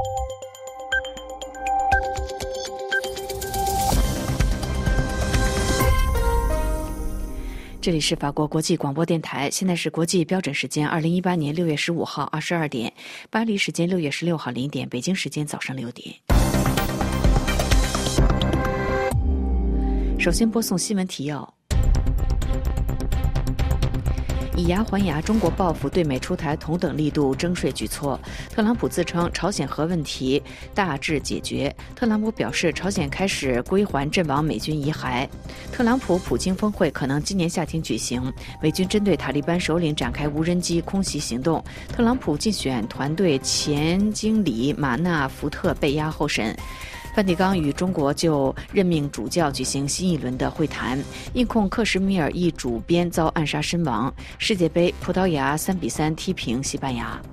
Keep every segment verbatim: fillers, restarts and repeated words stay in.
这里是法国国际广播电台，现在是国际标准时间二零一八年六月十五号二十二点，巴黎时间六月十六号零点，北京时间早上六点。首先播送新闻提要。以牙还牙，中国报复对美出台同等力度征税举措。特朗普自称朝鲜核问题大致解决。特朗普表示，朝鲜开始归还阵亡美军遗骸。特朗普普京峰会可能今年夏天举行。美军针对塔利班首领展开无人机空袭行动。特朗普竞选团队前经理马纳福特被押候审。梵蒂冈与中国就任命主教举行新一轮的会谈。印控克什米尔一主编遭暗杀身亡。世界杯，葡萄牙三比三踢平西班牙。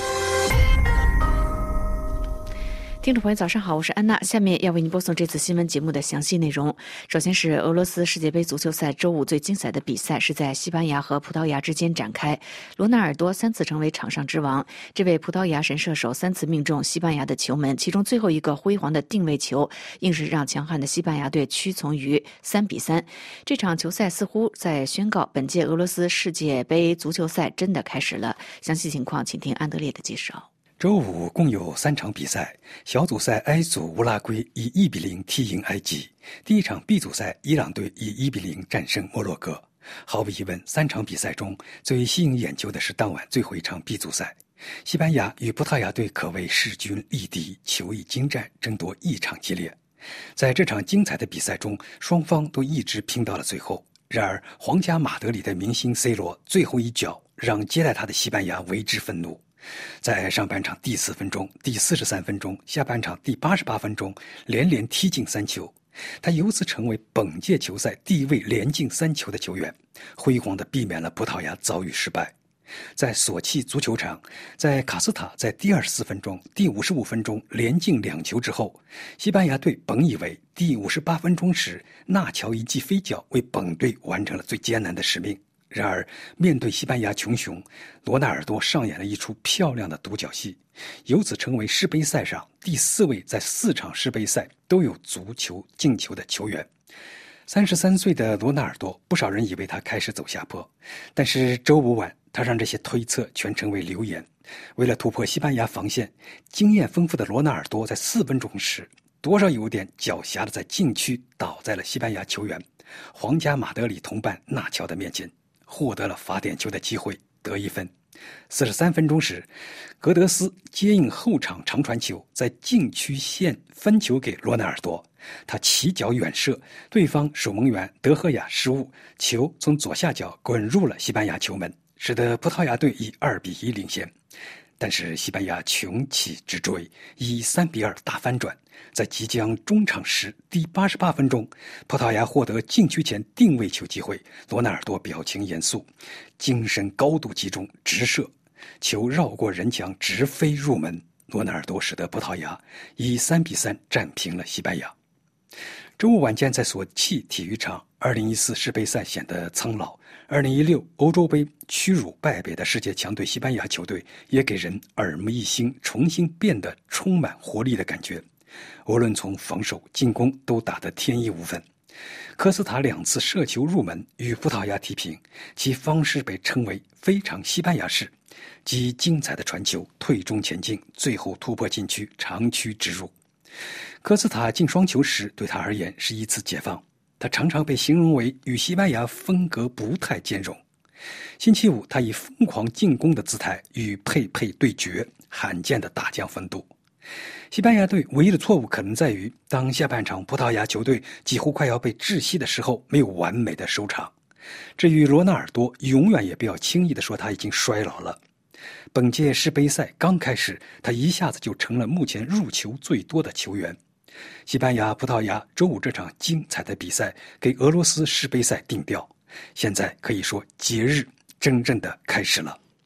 听众朋友早上好，我是安娜，下面要为您播送这次新闻节目的详细内容。首先是俄罗斯世界杯足球赛周五最精彩的比赛是在西班牙和葡萄牙之间展开。罗纳尔多三次成为场上之王，这位葡萄牙神射手三次命中西班牙的球门，其中最后一个辉煌的定位球硬是让强悍的西班牙队屈从于三比三。这场球赛似乎在宣告本届俄罗斯世界杯足球赛真的开始了。详细情况请听安德烈的介绍。 周五共有三场比赛，小组赛 A 组乌拉圭以一比零踢赢埃及，第一场 B 组赛伊朗队以一比零战胜摩洛哥。毫无疑问，三场比赛中最吸引眼球的是当晚最后一场 B 组赛，西班牙与葡萄牙队可谓势均力敌，球艺精湛，争夺异常激烈。在这场精彩的比赛中，双方都一直拼到了最后。然而，皇家马德里的明星 C 罗最后一脚让接待他的西班牙为之愤怒。在上半场第四分钟、第四十三分钟、下半场第八十八分钟连连踢进三球，他由此成为本届球赛第一位连进三球的球员，辉煌地避免了葡萄牙遭遇失败。在索契足球场，在卡斯塔在第二十四分钟、第五十五分钟连进两球之后，西班牙队本以为第五十八分钟时纳乔一记飞脚为本队完成了最艰难的使命。然而，面对西班牙穷雄，罗纳尔多上演了一出漂亮的独角戏，由此成为世杯赛上第四位在四场世杯赛都有足球进球的球员。三十三岁的罗纳尔多，不少人以为他开始走下坡，但是周五晚，他让这些推测全成为流言。为了突破西班牙防线，经验丰富的罗纳尔多在四分钟时，多少有点狡黠的在禁区倒在了西班牙球员皇家马德里同伴纳乔的面前，获得了罚点球的机会，得一分。四十三分钟时，格德斯接应后场长传球，在禁区线分球给罗纳尔多，他起脚远射，对方守门员德赫亚失误，球从左下角滚入了西班牙球门，使得葡萄牙队以二比一领先。但是西班牙穷起直追，以三比二大翻转。在即将中场时第八十八分钟，葡萄牙获得禁区前定位球机会，罗纳尔多表情严肃，精神高度集中，直射，球绕过人墙直飞入门。罗纳尔多使得葡萄牙以三比三战平了西班牙。周五晚间在索契体育场，二零一四世杯赛显得苍老，二零一六欧洲杯屈辱败北的世界强队西班牙球队也给人耳目一新，重新变得充满活力的感觉。无论从防守、进攻都打得天衣无缝。科斯塔两次射球入门与葡萄牙踢平，其方式被称为非常西班牙式，即精彩的传球、退中前进，最后突破禁区，长驱直入。科斯塔进双球时对他而言是一次解放，他常常被形容为与西班牙风格不太兼容。星期五，他以疯狂进攻的姿态与佩佩对决，罕见的大降风度。西班牙队唯一的错误可能在于，当下半场葡萄牙球队几乎快要被窒息的时候，没有完美的收场。至于罗纳尔多，永远也不要轻易地说他已经衰老了。本届世杯赛刚开始，他一下子就成了目前入球最多的球员。西班牙、葡萄牙周五这场精彩的比赛给俄罗斯世杯赛定调，现在可以说节日真正的开始了。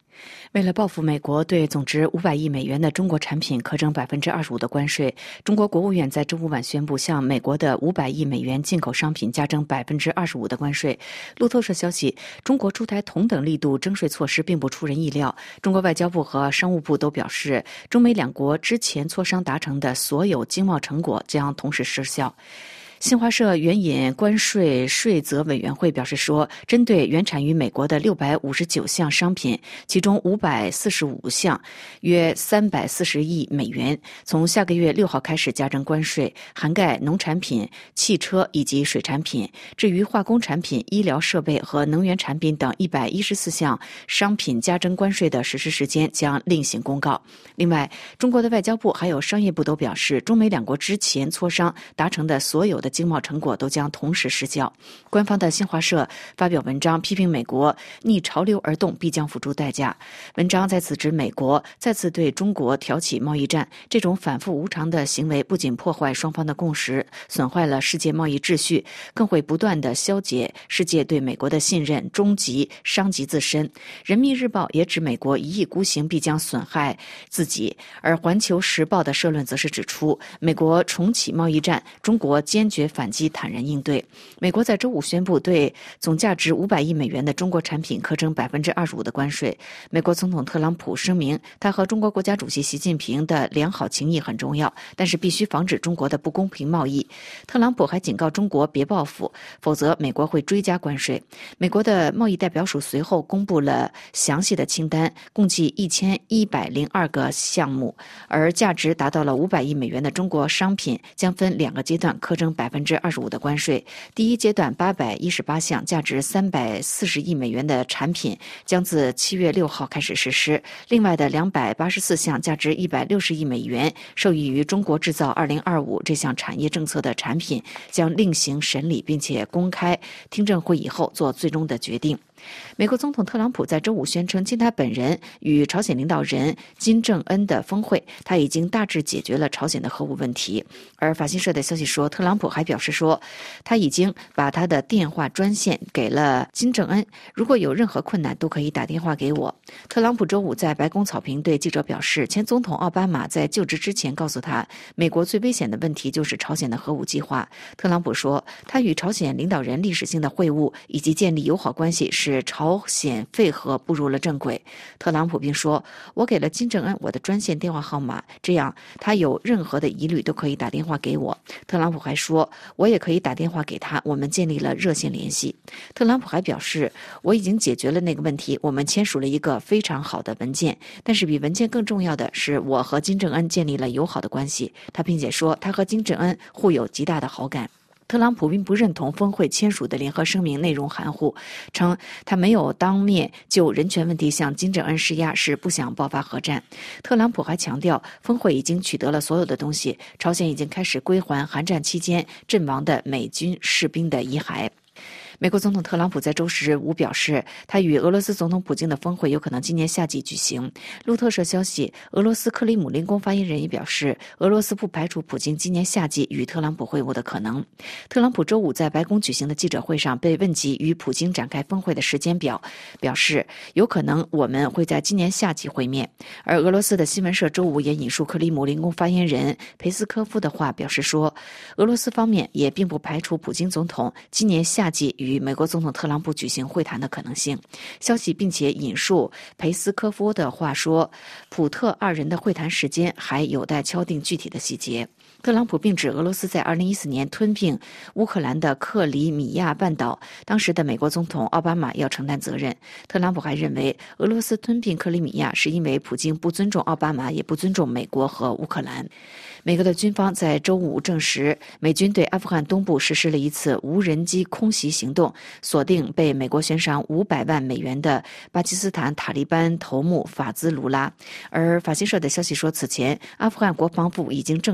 为了报复美国对总值五百亿美元的中国产品课征百分之二十五的关税，中国国务院在周五晚宣布向美国的五百亿美元进口商品加征百分之二十五的关税。路透社消息，中国出台同等力度征税措施并不出人意料。中国外交部和商务部都表示，中美两国之前磋商达成的所有经贸成果将同时失效。新华社援引关税税则委员会表示说，针对原产于美国的六百五十九项商品，其中五百四十五项约三百四十亿美元，从下个月六号开始加征关税，涵盖农产品、汽车以及水产品。至于化工产品、医疗设备和能源产品等一百一十四项商品加征关税的实施时间将另行公告。另外，中国的外交部还有商业部都表示，中美两国之前磋商达成的所有的经贸成果都将同时失效。官方的新华社发表文章批评美国逆潮流而动必将付出代价。文章在此指美国再次对中国挑起贸易战，这种反复无常的行为不仅破坏双方的共识，损坏了世界贸易秩序，更会不断地消解世界对美国的信任，终极伤及自身。人民日报也指美国一意孤行必将损害自己，而环球时报的社论则是指出，美国重启贸易战，中国坚决反击，坦然应对。美国在周五宣布对总价值五百亿美元的中国产品课征百分之二十五的关税。美国总统特朗普声明，他和中国国家主席习近平的良好情谊很重要，但是必须防止中国的不公平贸易。特朗普还警告中国别报复，否则美国会追加关税。美国的贸易代表署随后公布了详细的清单，共计一千一百零二个项目，而价值达到了五百亿美元的中国商品将分两个阶段课征百分之二十五的关税。第一阶段八百一十八项价值三百四十亿美元的产品将自七月六号开始实施，另外的两百八十四项价值一百六十亿美元受益于中国制造二零二五这项产业政策的产品将另行审理，并且公开听证会以后做最终的决定。美国总统特朗普在周五宣称，经他本人与朝鲜领导人金正恩的峰会，他已经大致解决了朝鲜的核武问题。而法新社的消息说，特朗普还表示说，他已经把他的电话专线给了金正恩，如果有任何困难都可以打电话给我。特朗普周五在白宫草坪对记者表示，前总统奥巴马在就职之前告诉他，美国最危险的问题就是朝鲜的核武计划。特朗普说，他与朝鲜领导人历史性的会晤以及建立友好关系使朝鲜废核步入了正轨。特朗普并说，我给了金正恩我的专线电话号码，这样他有任何的疑虑都可以打电话给我。特朗普还说，我也可以打电话给他，我们建立了热线联系。特朗普还表示，我已经解决了那个问题，我们签署了一个非常好的文件，但是比文件更重要的是我和金正恩建立了友好的关系。他并且说，他和金正恩互有极大的好感。特朗普并不认同峰会签署的联合声明内容含糊，称他没有当面就人权问题向金正恩施压，是不想爆发核战。特朗普还强调，峰会已经取得了所有的东西，朝鲜已经开始归还韩战期间阵亡的美军士兵的遗骸。美国总统特朗普在周十五表示，他与俄罗斯总统普京的峰会有可能今年夏季举行。路透社消息，俄罗斯克里姆林宫发言人也表示，俄罗斯不排除普京今年夏季与特朗普会晤的可能。特朗普周五在白宫举行的记者会上被问及与普京展开峰会的时间表，表示有可能我们会在今年夏季会面。而俄罗斯的新闻社周五也引述克里姆林宫发言人佩斯科夫的话，表示说，俄罗斯方面也并不排除普京总统今年夏季与与美国总统特朗普举行会谈的可能性。消息并且引述佩斯科夫的话说，普特二人的会谈时间还有待敲定具体的细节。特朗普并指俄罗斯在二零一四年吞并乌克兰的克里米亚半岛，当时的美国总统奥巴马要承担责任。特朗普还认为，俄罗斯吞并克里米亚是因为普京不尊重奥巴马，也不尊重美国和乌克兰。美国的军方在周五证实，美军对阿富汗东部实施了一次无人机空袭行动，锁定被美国悬赏五百万美元的巴基斯坦塔利班头目法兹卢拉。而法新社的消息说，此前阿富汗国防部已经证实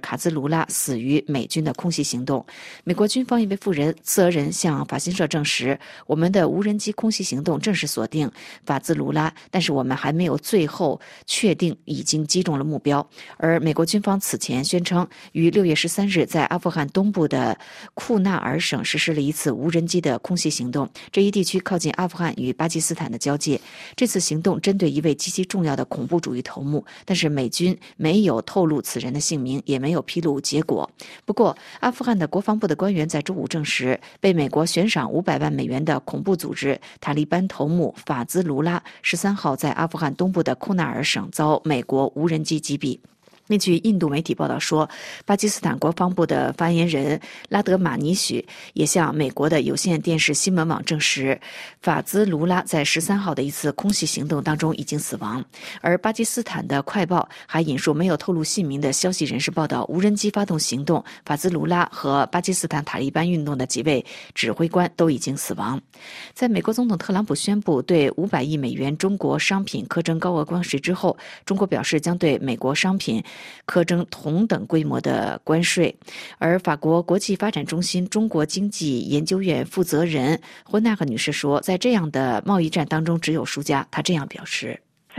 卡兹卢拉死于美军的空袭行动。美国军方一位负责人向法新社证实，我们的无人机空袭行动正式锁定法兹卢拉，但是我们还没有最后确定已经击中了目标。而美国军方此前宣称，于六月十三日在阿富汗东部的库纳尔省实施了一次无人机的空袭行动。这一地区靠近阿富汗与巴基斯坦的交界。这次行动针对一位极其重要的恐怖主义头目，但是美军没有透露此人的姓名，也没有披露结果。不过，阿富汗的国防部的官员在周五证实，被美国悬赏五百万美元的恐怖组织塔利班头目法兹卢拉十三号在阿富汗东部的库纳尔省遭美国无人机击毙。另据印度媒体报道说，巴基斯坦国防部的发言人拉德马尼许也向美国的有线电视新闻网证实，法兹卢拉在十三号的一次空袭行动当中已经死亡。而巴基斯坦的快报还引述没有透露姓名的消息人士报道，无人机发动行动，法兹卢拉和巴基斯坦塔利班运动的几位指挥官都已经死亡。在美国总统特朗普宣布对五百亿美元中国商品课征高额关税之后，中国表示将对美国商品课征同等规模的关税。而法国国际发展中心中国经济研究院负责人霍纳克女士说，在这样的贸易战当中只有输家。她这样表示，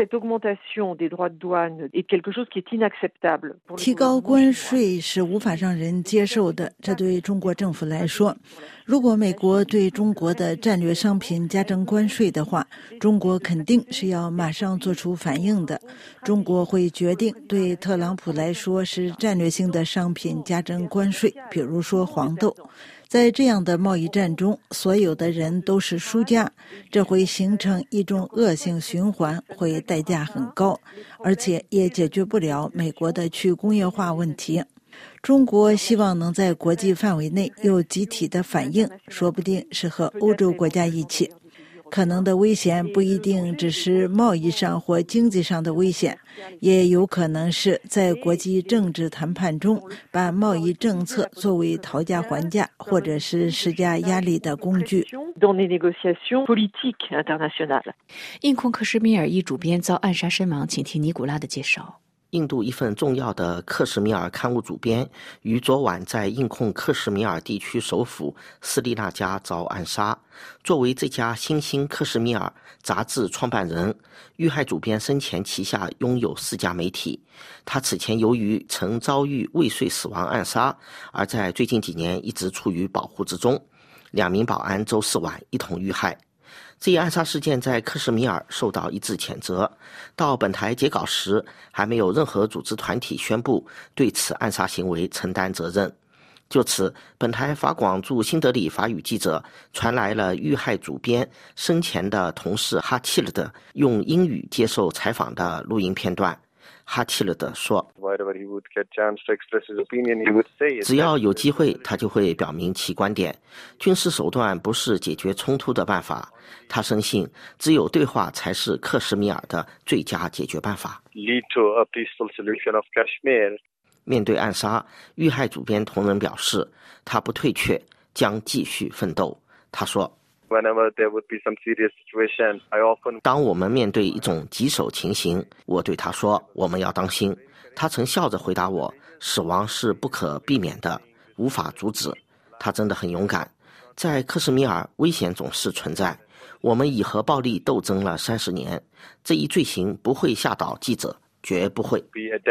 提高关税是无法让人接受的，这对中国政府来说，如果美国对中国的战略商品加征关税的话，中国肯定是要马上做出反应的。中国会决定对特朗普来说是战略性的商品加征关税，比如说黄豆。在这样的贸易战中，所有的人都是输家，这会形成一种恶性循环，会代价很高，而且也解决不了美国的去工业化问题。中国希望能在国际范围内有集体的反应，说不定是和欧洲国家一起。可能的危险不一定只是贸易上或经济上的危险，也有可能是在国际政治谈判中把贸易政策作为讨价还价或者是施加压力的工具。 印控克什米尔一主编遭暗杀身亡，请听尼古拉的介绍。 印度一份重要的克什米尔刊物主编于昨晚在印控克什米尔地区首府斯利纳加遭暗杀。作为这家新兴克什米尔杂志创办人，遇害主编生前旗下拥有四家媒体。他此前由于曾遭遇未遂死亡暗杀，而在最近几年一直处于保护之中。两名保安周四晚一同遇害。这一暗杀事件在克什米尔受到一致谴责，到本台截稿时，还没有任何组织团体宣布对此暗杀行为承担责任。就此，本台法广驻新德里法语记者传来了遇害主编生前的同事哈契勒德用英语接受采访的录音片段。哈契勒德说，只要有机会，他就会表明其观点。军事手段不是解决冲突的办法，他深信只有对话才是克什米尔的最佳解决办法。面对暗杀，遇害主编同仁表示，他不退却，将继续奋斗。他说，当我们面对一种棘手情形，我对他说，我们要当心。他曾笑着回答我，死亡是不可避免的，无法阻止。他真的很勇敢。在克什米尔，危险总是存在。我们已和暴力斗争了三十年，这一罪行不会吓倒记者，绝不会。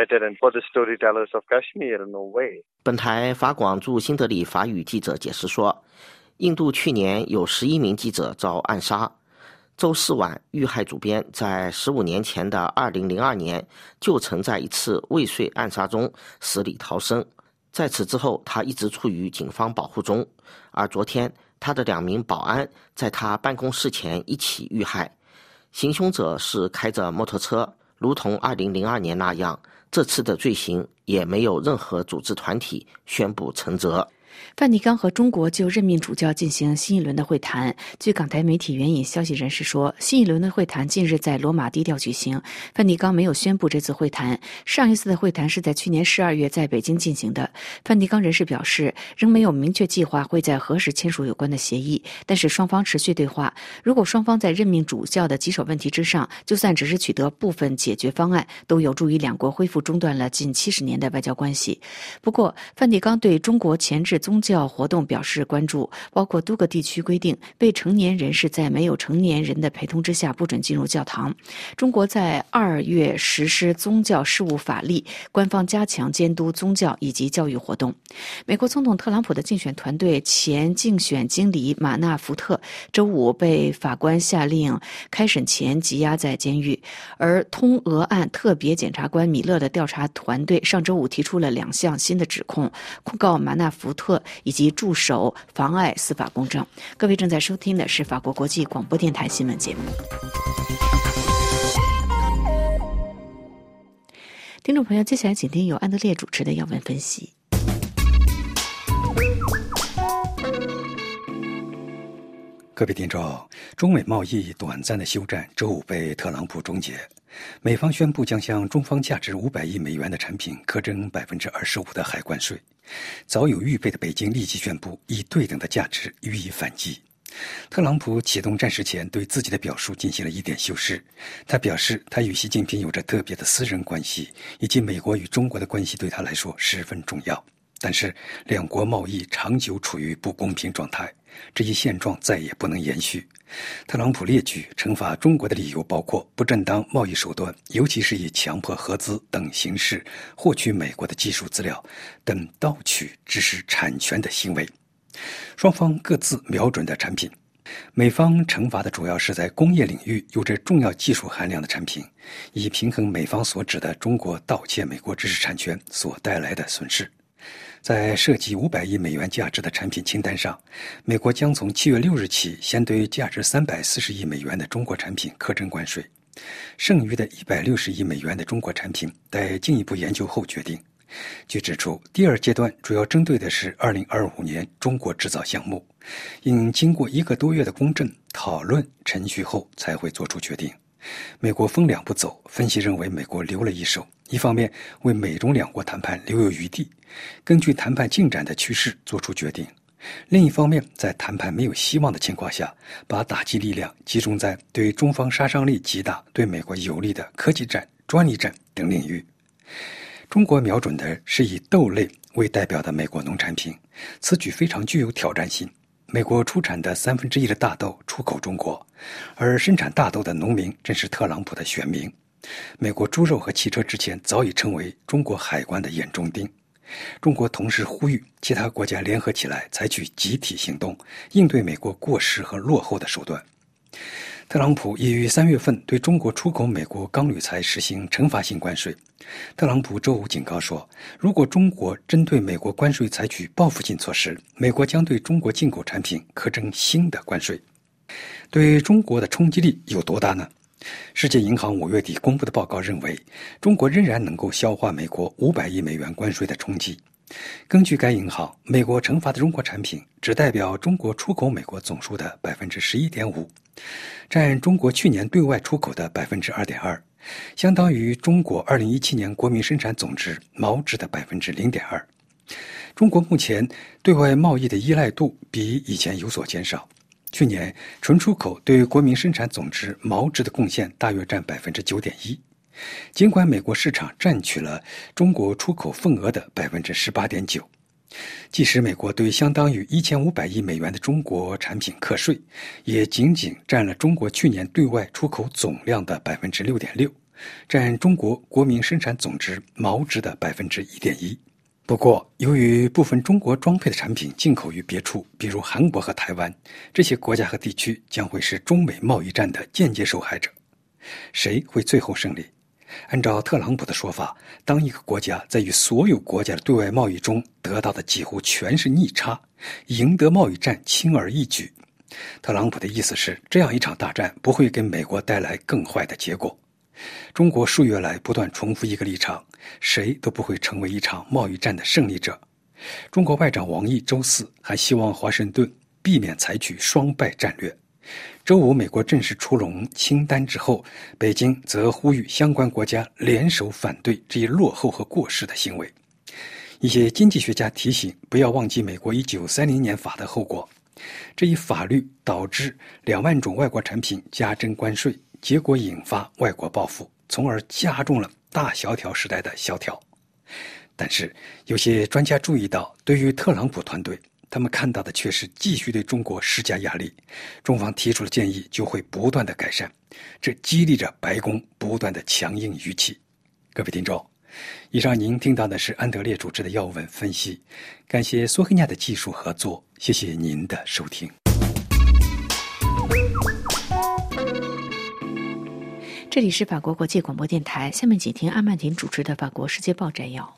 本台法广驻新德里法语记者解释说，印度去年有十一名记者遭暗杀。周四晚，遇害主编在十五年前的二零零二年就曾在一次未遂暗杀中死里逃生。在此之后，他一直处于警方保护中。而昨天，他的两名保安在他办公室前一起遇害。行凶者是开着摩托车，如同二零零二年那样，这次的罪行也没有任何组织团体宣布承责。 梵蒂冈和中国就任命主教进行新一轮的会谈。据港台媒体援引消息人士说，新一轮的会谈近日在罗马低调举行，梵蒂冈没有宣布这次会谈。上一次的会谈是在去年十二月在北京进行的。梵蒂冈人士表示，仍没有明确计划会在何时签署有关的协议，但是双方持续对话。如果双方在任命主教的棘手问题之上，就算只是取得部分解决方案，都有助于两国恢复中断了近七十年的外交关系。不过，梵蒂冈对中国前置宗教活动表示关注，包括多个地区规定未成年人士在没有成年人的陪同之下不准进入教堂。中国在二月实施宗教事务法例，官方加强监督宗教以及教育活动。美国总统特朗普的竞选团队前竞选经理马纳福特周五被法官下令开审前羁押在监狱，而通俄案特别检察官米勒的调查团队上周五提出了两项新的指控，控告马纳福特以及助手妨碍司法公正。各位正在收听的是法国国际广播电台新闻节目。听众朋友，接下来请听由安德烈主持的要闻分析。 各位听众，中美贸易短暂的休战周五被特朗普终结。美方宣布将向中方价值五百亿美元的产品课征百分之二十五的海关税。早有预备的北京立即宣布以对等的价值予以反击。特朗普启动战时前对自己的表述进行了一点修饰，他表示他与习近平有着特别的私人关系，以及美国与中国的关系对他来说十分重要。但是两国贸易长久处于不公平状态，这一现状再也不能延续。特朗普列举惩罚中国的理由包括不正当贸易手段，尤其是以强迫合资等形式获取美国的技术资料等盗取知识产权的行为。双方各自瞄准的产品，美方惩罚的主要是在工业领域有着重要技术含量的产品，以平衡美方所指的中国盗窃美国知识产权所带来的损失。在涉及五百亿美元价值的产品清单上，美国将从七月六日起先对价值三百四十亿美元的中国产品课征关税，剩余的一百六十亿美元的中国产品待进一步研究后决定。据指出，第二阶段主要针对的是二零二五年中国制造项目，应经过一个多月的公证、讨论、程序后才会做出决定。美国分两步走，分析认为美国留了一手，一方面为美中两国谈判留有余地，根据谈判进展的趋势做出决定；另一方面，在谈判没有希望的情况下，把打击力量集中在对中方杀伤力极大、对美国有利的科技战、专利战等领域。中国瞄准的是以豆类为代表的美国农产品，此举非常具有挑战性。美国出产的三分之一的大豆出口中国，而生产大豆的农民正是特朗普的选民。美国猪肉和汽车之前早已成为中国海关的眼中钉。中国同时呼吁其他国家联合起来，采取集体行动，应对美国过时和落后的手段。特朗普已于三月份对中国出口美国钢铝材实行惩罚性关税。特朗普周五警告说，如果中国针对美国关税采取报复性措施，美国将对中国进口产品课征新的关税。对中国的冲击力有多大呢？世界银行五月底公布的报告认为，中国仍然能够消化美国五百亿美元关税的冲击。根据该银行，美国惩罚的中国产品只代表中国出口美国总数的 百分之十一点五， 占中国去年对外出口的 百分之二点二， 相当于中国二零一七年国民生产总值毛值的 百分之零点二。 中国目前对外贸易的依赖度比以前有所减少，去年纯出口对国民生产总值毛值的贡献大约占 百分之九点一。尽管美国市场占据了中国出口份额的 百分之十八点九， 即使美国对相当于一千五百亿美元的中国产品课税，也仅仅占了中国去年对外出口总量的 百分之六点六， 占中国国民生产总值毛值的 百分之一点一。 不过，由于部分中国装配的产品进口于别处，比如韩国和台湾，这些国家和地区将会是中美贸易战的间接受害者。谁会最后胜利？按照特朗普的说法，当一个国家在与所有国家的对外贸易中得到的几乎全是逆差，赢得贸易战轻而易举。特朗普的意思是，这样一场大战不会给美国带来更坏的结果。中国数月来不断重复一个立场，谁都不会成为一场贸易战的胜利者。 中国外长王毅周四还希望华盛顿避免采取双败战略。周五，美国正式出笼清单之后，北京则呼吁相关国家联手反对这一落后和过时的行为。一些经济学家提醒，不要忘记美国一九三零年法的后果。这一法律导致两万种外国产品加征关税，结果引发外国报复，从而加重了大萧条时代的萧条。但是，有些专家注意到，对于特朗普团队，他们看到的却是继续对中国施加压力，中方提出的建议就会不断的改善，这激励着白宫不断的强硬语气。各位听众，以上您听到的是安德烈主持的要闻分析，感谢苏黑亚的技术合作，谢谢您的收听。 这里是法国国际广播电台，下面请听阿曼婷主持的法国世界报摘要。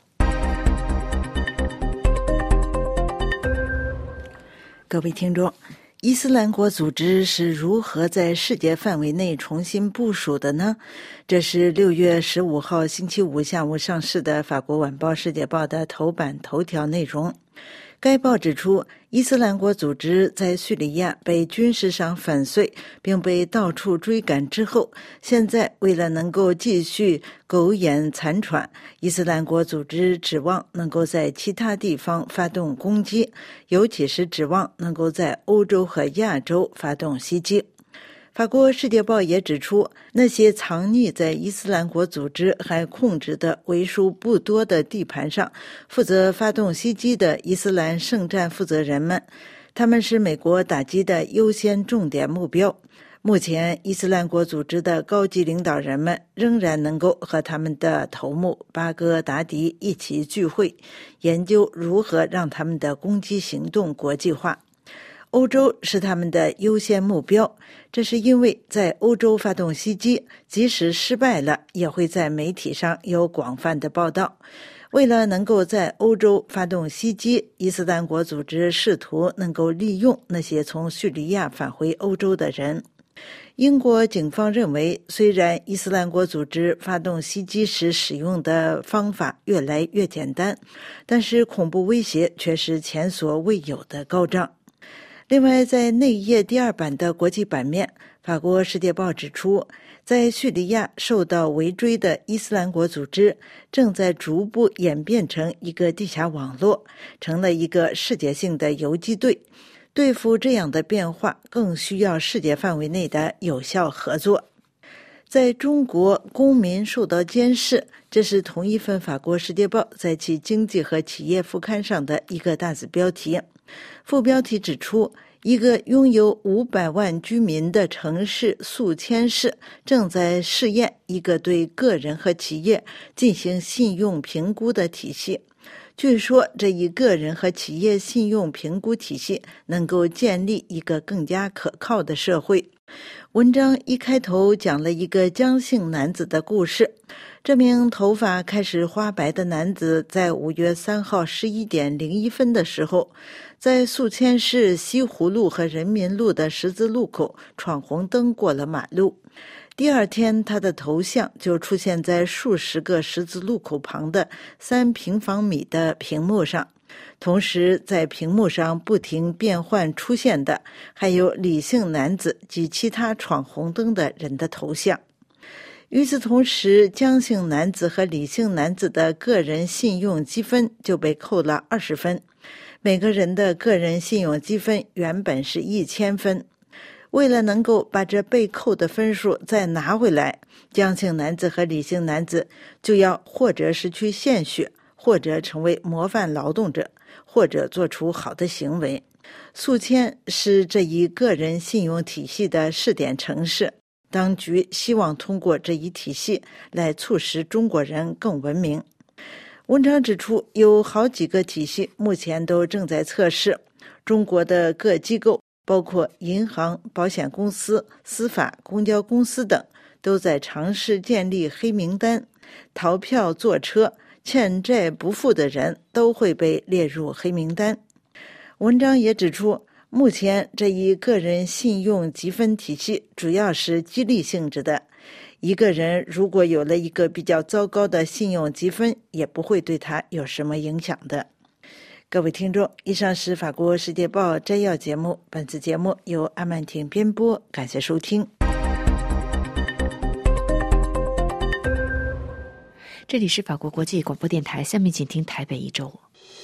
各位听众，伊斯兰国组织是如何在世界范围内重新部署的呢？这是六月十五号星期五下午上市的法国晚报《世界报》的头版头条内容。该报指出，伊斯兰国组织在叙利亚被军事上粉碎，并被到处追赶之后，现在为了能够继续苟延残喘，伊斯兰国组织指望能够在其他地方发动攻击，尤其是指望能够在欧洲和亚洲发动袭击。法国《世界报》也指出，那些藏匿在伊斯兰国组织还控制的为数不多的地盘上，负责发动袭击的伊斯兰圣战负责人们，他们是美国打击的优先重点目标。目前，伊斯兰国组织的高级领导人们仍然能够和他们的头目巴格达迪一起聚会，研究如何让他们的攻击行动国际化。欧洲是他们的优先目标，这是因为在欧洲发动袭击，即使失败了，也会在媒体上有广泛的报道。为了能够在欧洲发动袭击，伊斯兰国组织试图能够利用那些从叙利亚返回欧洲的人。英国警方认为，虽然伊斯兰国组织发动袭击时使用的方法越来越简单，但是恐怖威胁却是前所未有的高涨。另外，在内页第二版的国际版面，法国《世界报》指出，在叙利亚受到围追的伊斯兰国组织正在逐步演变成一个地下网络，成了一个世界性的游击队。对付这样的变化，更需要世界范围内的有效合作。在中国，公民受到监视，这是同一份法国《世界报》在其经济和企业副刊上的一个大字标题。副标题指出，一个拥有五百万居民的城市宿迁市正在试验一个对个人和企业进行信用评估的体系。据说这一个人和企业信用评估体系能够建立一个更加可靠的社会。文章一开头讲了一个江姓男子的故事。这名头发开始花白的男子在五月三号十一点零一分的时候，在宿迁市西湖路和人民路的十字路口闯红灯过了马路。第二天，他的头像就出现在数十个十字路口旁的三平方米的屏幕上。同时，在屏幕上不停变换出现的还有李姓男子及其他闯红灯的人的头像。与此同时，江姓男子和李姓男子的个人信用积分就被扣了二十分，每个人的个人信用积分原本是一千分。为了能够把这被扣的分数再拿回来，江姓男子和李姓男子就要或者失去献血，或者成为模范劳动者，或者做出好的行为。宿迁是这一个人信用体系的试点城市，当局希望通过这一体系来促使中国人更文明。文章指出，有好几个体系目前都正在测试。中国的各机构，包括银行、保险公司、司法、公交公司等，都在尝试建立黑名单。逃票、坐车、欠债不付的人都会被列入黑名单。文章也指出，目前这一个人信用积分体系主要是激励性质的，一个人如果有了一个比较糟糕的信用积分，也不会对他有什么影响的。 各位听众，以上是法国《世界报》摘要节目，本次节目由阿曼婷编播，感谢收听。 这里是法国国际广播电台，下面请听台北一周。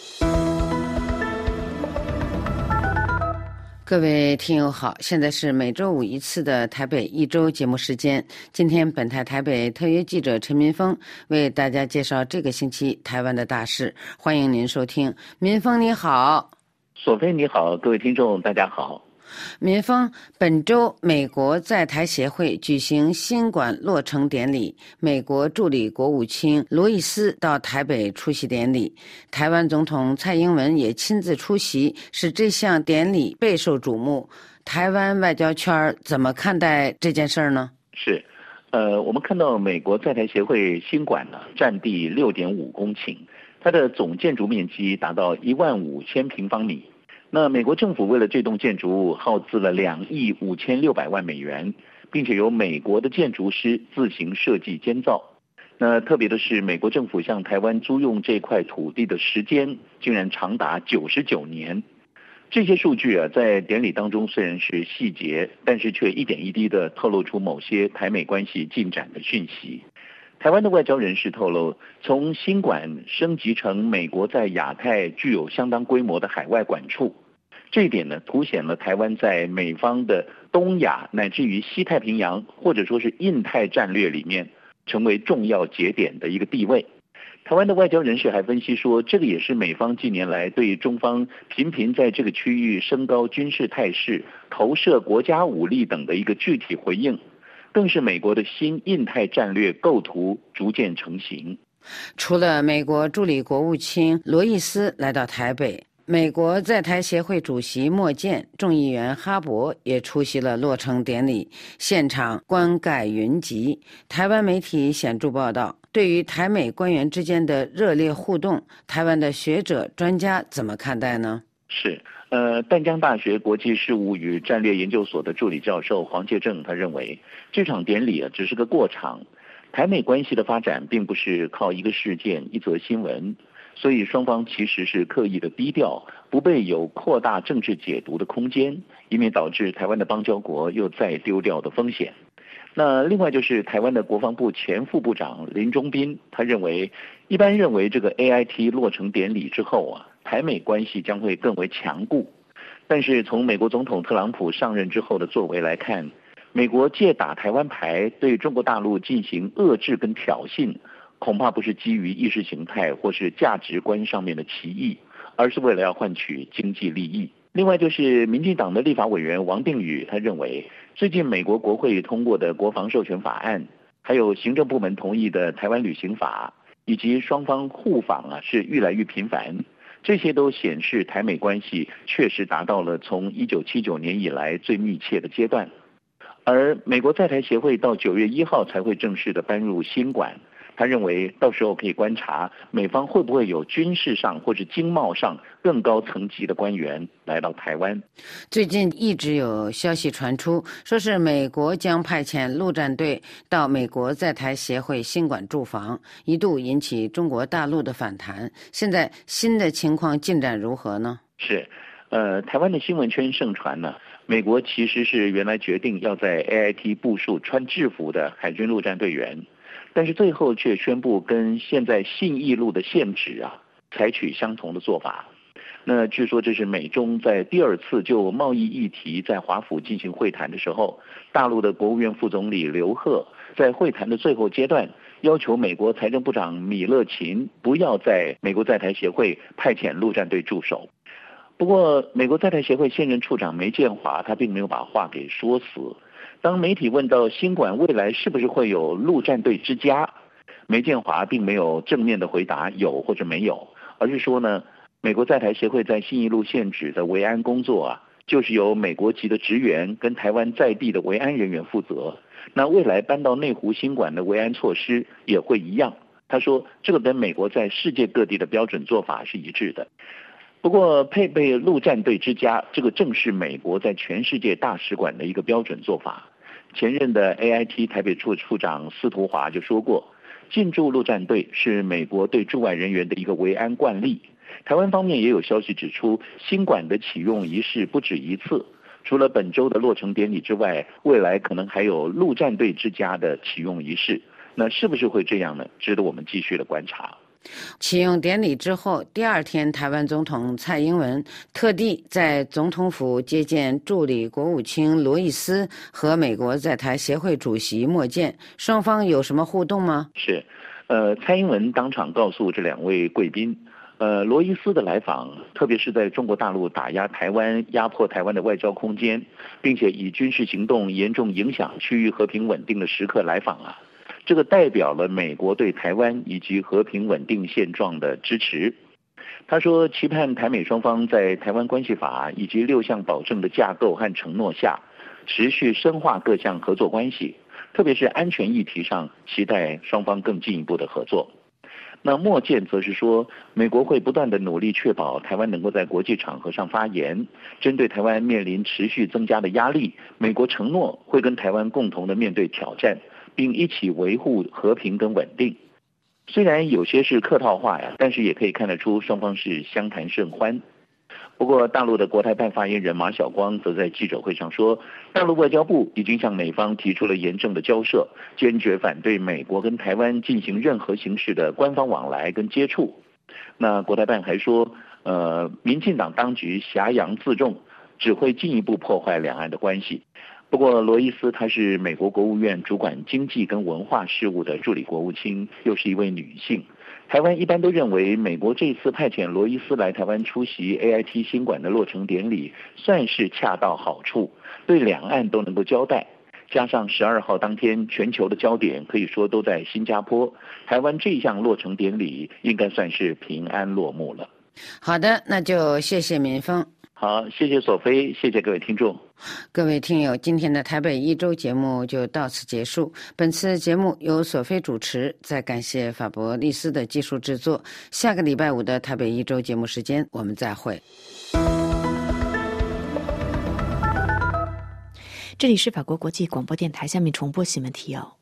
各位听友好，现在是每周五一次的台北一周节目时间。今天本台台北特约记者陈民峰为大家介绍这个星期台湾的大事，欢迎您收听。民峰你好。 索菲你好，各位听众大家好。 民峰，本周美国在台协会举行新馆落成典礼，美国助理国务卿罗伊斯到台北出席典礼，台湾总统蔡英文也亲自出席，使这项典礼备受瞩目。台湾外交圈怎么看待这件事呢？ 是，呃，我们看到美国在台协会新馆呢，占地六点五公顷，它的总建筑面积达到一万五千平方米。那美国政府为了这栋建筑物耗资了两亿五千六百万美元，并且由美国的建筑师自行设计监造。那特别的是，美国政府向台湾租用这块土地的时间竟然长达九十九年。这些数据啊，在典礼当中虽然是细节，但是却一点一滴的透露出某些台美关系进展的讯息。台湾的外交人士透露，从新馆升级成美国在亚太具有相当规模的海外馆处。这一点呢，凸显了台湾在美方的东亚乃至于西太平洋或者说是印太战略里面成为重要节点的一个地位。台湾的外交人士还分析说，这个也是美方近年来对中方频频在这个区域升高军事态势、投射国家武力等的一个具体回应，更是美国的新印太战略构图逐渐成型。 除了美国助理国务卿罗伊斯来到台北，美国在台协会主席莫健、众议员哈伯也出席了落成典礼，现场冠盖云集。台湾媒体显著报道，对于台美官员之间的热烈互动，台湾的学者专家怎么看待呢？ 是，呃，淡江大学国际事务与战略研究所的助理教授黄介正他认为，这场典礼啊只是个过场，台美关系的发展并不是靠一个事件、一则新闻。所以双方其实是刻意的低调，不被有扩大政治解读的空间，以免导致台湾的邦交国又再丢掉的风险。那另外就是台湾的国防部前副部长林忠彬，他认为，一般认为这个 A I T 落成典礼之后啊，台美关系将会更为强固。但是从美国总统特朗普上任之后的作为来看，美国借打台湾牌对中国大陆进行遏制跟挑衅，恐怕不是基于意识形态或是价值观上面的歧义，而是为了要换取经济利益。另外就是民进党的立法委员王定宇，他认为最近美国国会通过的国防授权法案，还有行政部门同意的台湾旅行法，以及双方互访啊是愈来愈频繁，这些都显示台美关系确实达到了从一九七九年以来最密切的阶段。而美国在台协会到九月一号才会正式的搬入新馆，他认为到时候可以观察美方会不会有军事上或者经贸上更高层级的官员来到台湾。 最近一直有消息传出，说是美国将派遣陆战队到美国在台协会新馆驻防，一度引起中国大陆的反弹。现在新的情况进展如何呢？ 是，呃，台湾的新闻圈盛传呢，美国其实是原来决定要在 A I T 部署穿制服的海军陆战队员。但是最后却宣布跟现在信义路的现址啊，采取相同的做法。那据说这是美中在第二次就贸易议题在华府进行会谈的时候，大陆的国务院副总理刘鹤在会谈的最后阶段，要求美国财政部长米勒琴不要在美国在台协会派遣陆战队驻守。不过美国在台协会现任处长梅建华他并没有把话给说死。当媒体问到新馆未来是不是会有陆战队之家，梅建华并没有正面的回答有或者没有，而是说呢，美国在台协会在信义路现址的维安工作啊，就是由美国籍的职员跟台湾在地的维安人员负责。那未来搬到内湖新馆的维安措施也会一样。他说这个跟美国在世界各地的标准做法是一致的。不过配备陆战队之家，这个正是美国在全世界大使馆的一个标准做法。前任的 A I T 台北处处长司徒华就说过，进驻陆战队是美国对驻外人员的一个维安惯例。 台湾方面也有消息指出，新馆的启用仪式不止一次，除了本周的落成典礼之外，未来可能还有陆战队之家的启用仪式。那是不是会这样呢？值得我们继续的观察。 启用典礼之后，第二天，台湾总统蔡英文特地在总统府接见助理国务卿罗伊斯和美国在台协会主席莫健，双方有什么互动吗？ 是，呃，蔡英文当场告诉这两位贵宾，呃，罗伊斯的来访，特别是在中国大陆打压台湾、压迫台湾的外交空间，并且以军事行动严重影响区域和平稳定的时刻来访啊。这个代表了美国对台湾以及和平稳定现状的支持。他说，期盼台美双方在台湾关系法以及六项保证的架构和承诺下，持续深化各项合作关系，特别是安全议题上，期待双方更进一步的合作。那莫健则是说，美国会不断的努力确保台湾能够在国际场合上发言，针对台湾面临持续增加的压力，美国承诺会跟台湾共同的面对挑战，并一起维护和平跟稳定。虽然有些是客套话呀，但是也可以看得出双方是相谈甚欢。不过大陆的国台办发言人马晓光则在记者会上说，大陆外交部已经向美方提出了严正的交涉，坚决反对美国跟台湾进行任何形式的官方往来跟接触。那国台办还说，呃，民进党当局挟洋自重，只会进一步破坏两岸的关系。不过罗伊斯她是美国国务院主管经济跟文化事务的助理国务卿，又是一位女性。台湾一般都认为美国这次派遣罗伊斯来台湾出席 A I T 新馆的落成典礼，算是恰到好处，对两岸都能够交代。加上十二号当天全球的焦点可以说都在新加坡，台湾这项落成典礼应该算是平安落幕了。 好的，那就谢谢敏峰。 好，谢谢索菲，谢谢各位听众。 各位听友，今天的台北一周节目就到此结束。本次节目由索菲主持，再感谢法伯利斯的技术制作。下个礼拜五的台北一周节目时间，我们再会。 这里是法国国际广播电台，下面重播新闻提要。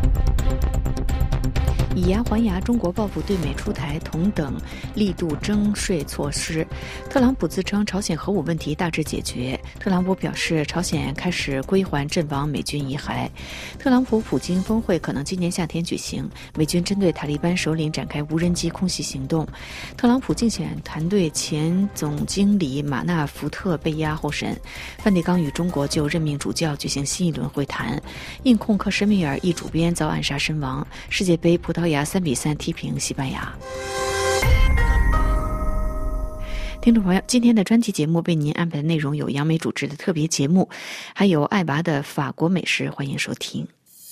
以牙还牙，中国报复对美出台同等力度征税措施。特朗普自称朝鲜核武问题大致解决。特朗普表示，朝鲜开始归还阵亡美军遗骸。特朗普普京峰会可能今年夏天举行。美军针对塔利班首领展开无人机空袭行动。特朗普竞选团队前总经理马纳福特被押候审。梵蒂冈与中国就任命主教举行新一轮会谈。印控克什米尔一主编遭暗杀身亡。世界杯葡萄牙三比三踢平西班牙。听众朋友，今天的专题节目为您安排的内容有杨梅主持的特别节目，还有爱娃的法国美食，欢迎收听。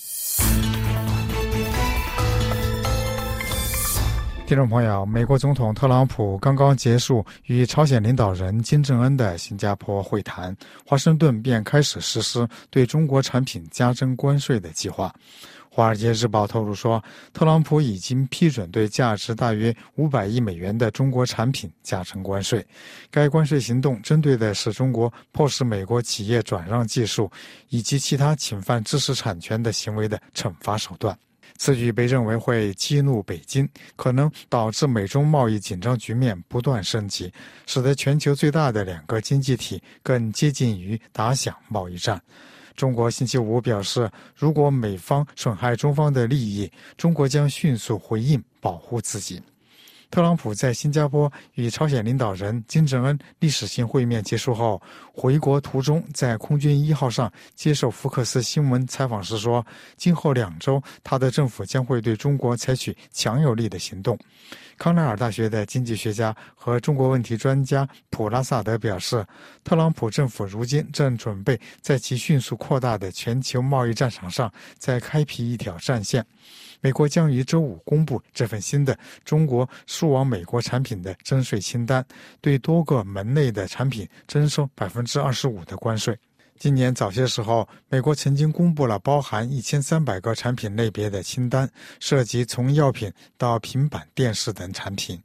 听众朋友，美国总统特朗普刚刚结束与朝鲜领导人金正恩的新加坡会谈，华盛顿便开始实施对中国产品加征关税的计划。华尔街日报透露说，特朗普已经批准对价值大约五百亿美元的中国产品加征关税。该关税行动针对的是中国迫使美国企业转让技术以及其他侵犯知识产权的行为的惩罚手段。此举被认为会激怒北京，可能导致美中贸易紧张局面不断升级，使得全球最大的两个经济体更接近于打响贸易战。中国星期五表示，如果美方损害中方的利益，中国将迅速回应，保护自己。特朗普在新加坡与朝鲜领导人金正恩历史性会面结束后，回国途中在空军一号上接受福克斯新闻采访时说，今后两周他的政府将会对中国采取强有力的行动。康奈尔大学的经济学家和中国问题专家普拉萨德表示，特朗普政府如今正准备在其迅速扩大的全球贸易战场上再开辟一条战线。美国将于周五公布这份新的中国输往美国产品的征税清单，对多个门类的产品征收 百分之二十五 的关税。今年早些时候，美国曾经公布了包含一千三百个产品类别的清单，涉及从药品到平板电视等产品。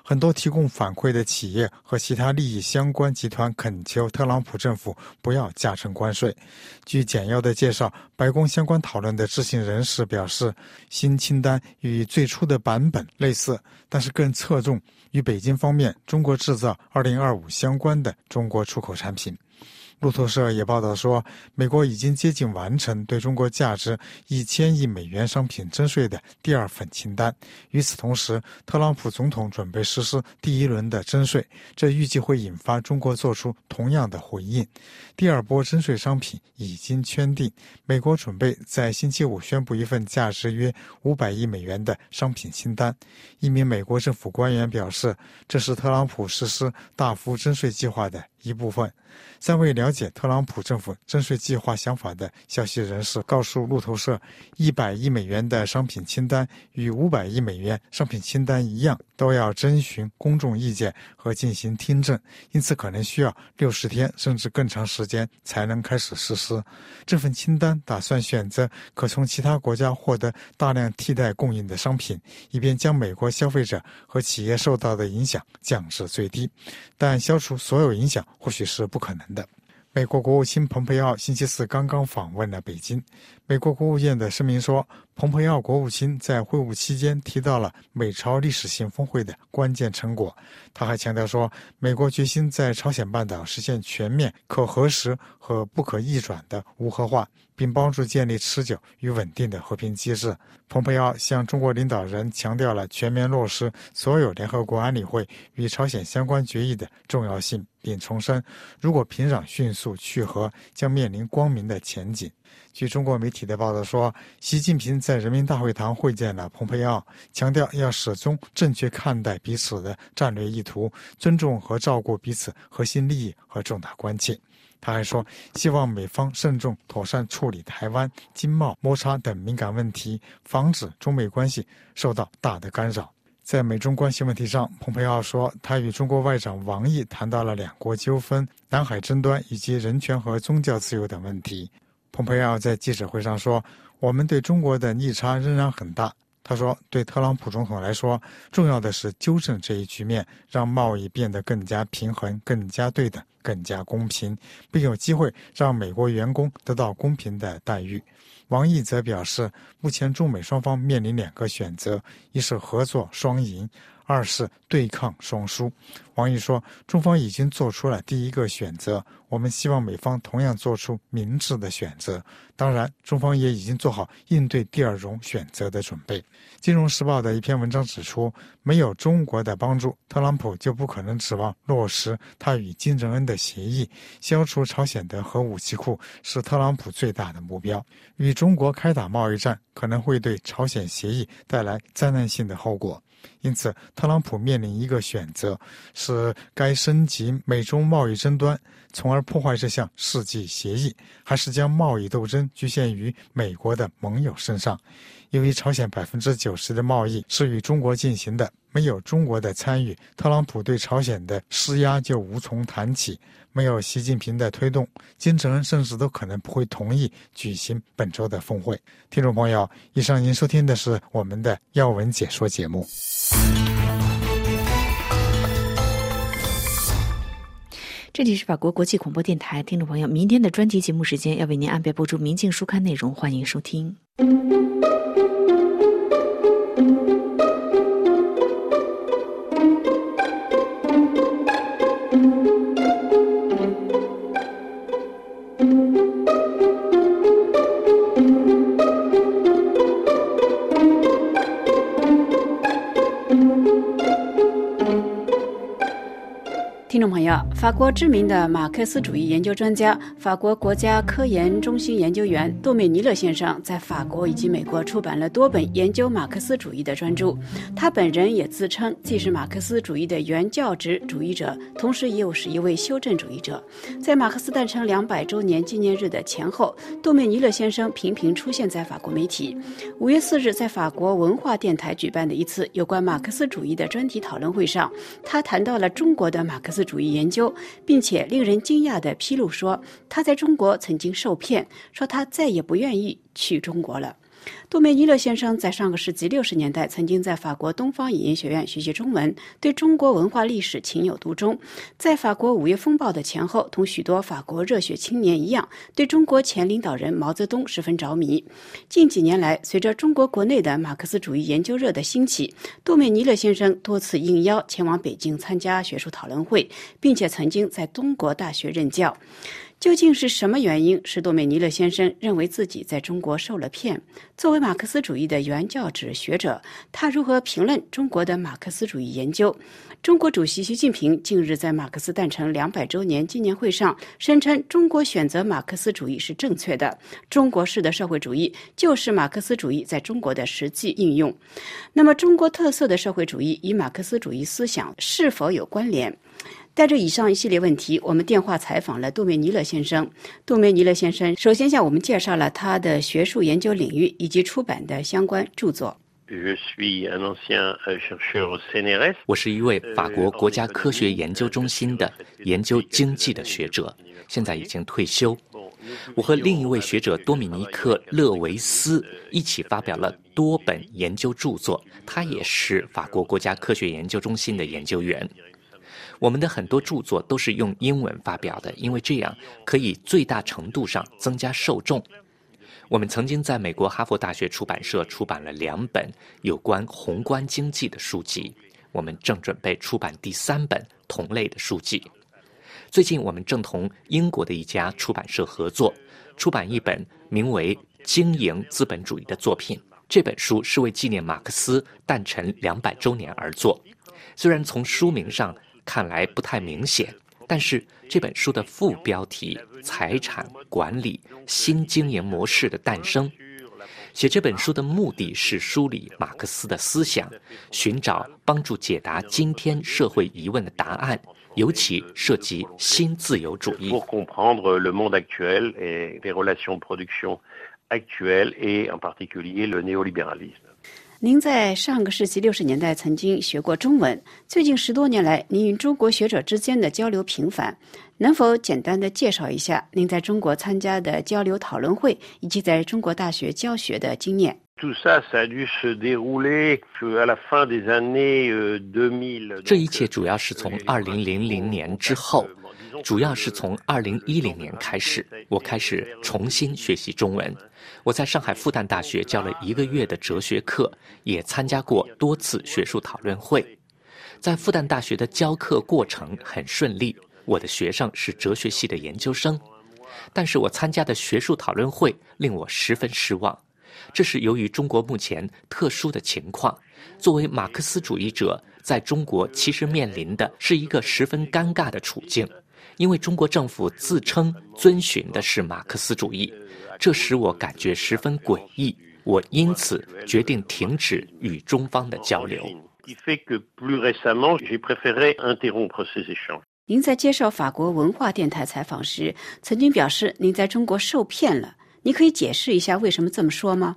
很多提供反馈的企业和其他利益相关集团恳求特朗普政府不要加征关税。据简要的介绍，白宫相关讨论的知情人士表示，新清单与最初的版本类似，但是更侧重与北京方面中国制造二零二五相关的中国出口产品。路透社也报道说，美国已经接近完成对中国价值一千亿美元商品征税的第二份清单。与此同时，特朗普总统准备实施第一轮的征税，这预计会引发中国做出同样的回应。第二波征税商品已经圈定，美国准备在星期五宣布一份价值约五百亿美元的商品清单。一名美国政府官员表示，这是特朗普实施大幅征税计划的一部分。三位了解特朗普政府征税计划想法的消息人士告诉路透社，一百亿美元的商品清单与五百亿美元商品清单一样，都要征询公众意见和进行听证，因此可能需要六十天甚至更长时间才能开始实施。这份清单打算选择可从其他国家获得大量替代供应的商品，以便将美国消费者和企业受到的影响降至最低，但消除所有影响或许是不可能的。美国国务卿蓬佩奥星期四刚刚访问了北京。美国国务院的声明说，蓬佩奥国务卿在会晤期间提到了美朝历史性峰会的关键成果。他还强调说，美国决心在朝鲜半岛实现全面、可核实和不可逆转的无核化，并帮助建立持久与稳定的和平机制。蓬佩奥向中国领导人强调了全面落实所有联合国安理会与朝鲜相关决议的重要性，并重申，如果平壤迅速去核，将面临光明的前景。据中国媒体的报道说，习近平在人民大会堂会见了蓬佩奥，强调要始终正确看待彼此的战略意图，尊重和照顾彼此核心利益和重大关切。他还说，希望美方慎重妥善处理台湾、经贸摩擦等敏感问题，防止中美关系受到大的干扰。在美中关系问题上，蓬佩奥说，他与中国外长王毅谈到了两国纠纷、南海争端以及人权和宗教自由等问题。蓬佩奥在记者会上说，我们对中国的逆差仍然很大。他说，对特朗普总统来说，重要的是纠正这一局面，让贸易变得更加平衡、更加对等、更加公平，并有机会让美国员工得到公平的待遇。王毅则表示，目前中美双方面临两个选择，一是合作双赢，二是对抗双输。王毅说，中方已经做出了第一个选择，我们希望美方同样做出明智的选择。当然，中方也已经做好应对第二种选择的准备。金融时报的一篇文章指出，没有中国的帮助，特朗普就不可能指望落实他与金正恩的协议。消除朝鲜的核武器库是特朗普最大的目标。与中国开打贸易战可能会对朝鲜协议带来灾难性的后果。因此，特朗普面临一个选择，是该升级美中贸易争端，从而破坏这项世纪协议，还是将贸易斗争局限于美国的盟友身上。由于朝鲜百分之九十的贸易是与中国进行的，没有中国的参与，特朗普对朝鲜的施压就无从谈起。没有习近平的推动，金正恩甚至都可能不会同意举行本周的峰会。听众朋友，以上您收听的是我们的要闻解说节目。 这里是法国国际广播电台，听众朋友，明天的专题节目时间要为您安排播出明镜书刊内容，欢迎收听。 听众朋友，法国知名的马克思主义研究专家、法国国家科研中心研究员杜美尼勒先生在法国以及美国出版了多本研究马克思主义的专著。他本人也自称既是马克思主义的原教旨主义者，同时又是一位修正主义者。在马克思诞辰两百周年纪念日的前后，杜美尼勒先生频频出现在法国媒体。五月四日，在法国文化电台举办的一次有关马克思主义的专题讨论会上，他谈到了中国的马克思主义研究，并且令人惊讶地披露说，他在中国曾经受骗，说他再也不愿意去中国了。 杜梅尼勒先生在上个世纪六十年代曾经在法国东方语言学院学习中文，对中国文化历史情有独钟。在法国五月风暴的前后，同许多法国热血青年一样，对中国前领导人毛泽东十分着迷。近几年来，随着中国国内的马克思主义研究热的兴起，杜梅尼勒先生多次应邀前往北京参加学术讨论会，并且曾经在东国大学任教。究竟是什么原因使杜梅尼勒先生认为自己在中国受了骗？作为马克思主义的原教旨学者，他如何评论中国的马克思主义研究？中国主席习近平近日在马克思诞辰两百周年纪念会上声称，中国选择马克思主义是正确的，中国式的社会主义就是马克思主义在中国的实际应用。那么，中国特色的社会主义与马克思主义思想是否有关联？带着以上一系列问题，我们电话采访了杜梅尼勒先生。杜梅尼勒先生首先向我们介绍了他的学术研究领域以及出版的相关著作。 我是一位法国国家科学研究中心的研究经济的学者，现在已经退休。我和另一位学者多米尼克·勒维斯一起发表了多本研究著作，他也是法国国家科学研究中心的研究员。我们的很多著作都是用英文发表的，因为这样可以最大程度上增加受众。我们曾经在美国哈佛大学出版社出版了两本有关宏观经济的书籍，我们正准备出版第三本同类的书籍。最近我们正同英国的一家出版社合作，出版一本名为《经营资本主义》的作品。这本书是为纪念马克思诞辰两百周年而作。虽然从书名上看来不太明显，但是这本书的副标题《财产管理新经营模式的诞生》，写这本书的目的是梳理马克思的思想，寻找帮助解答今天社会疑问的答案，尤其涉及新自由主义。 您在上个世纪六十年代曾经学过中文，最近十多年来，您与中国学者之间的交流频繁，能否简单的介绍一下您在中国参加的交流讨论会以及在中国大学教学的经验？ 这一切主要是从二零零零年之后，主要是从二零一零年开始，我开始重新学习中文。我在上海复旦大学教了一个月的哲学课，也参加过多次学术讨论会。在复旦大学的教课过程很顺利，我的学生是哲学系的研究生，但是我参加的学术讨论会令我十分失望。这是由于中国目前特殊的情况，作为马克思主义者，在中国其实面临的是一个十分尴尬的处境，因为中国政府自称遵循的是马克思主义，这使我感觉十分诡异。我因此决定停止与中方的交流。 您在接受法国文化电台采访时，曾经表示您在中国受骗了。你可以解释一下为什么这么说吗？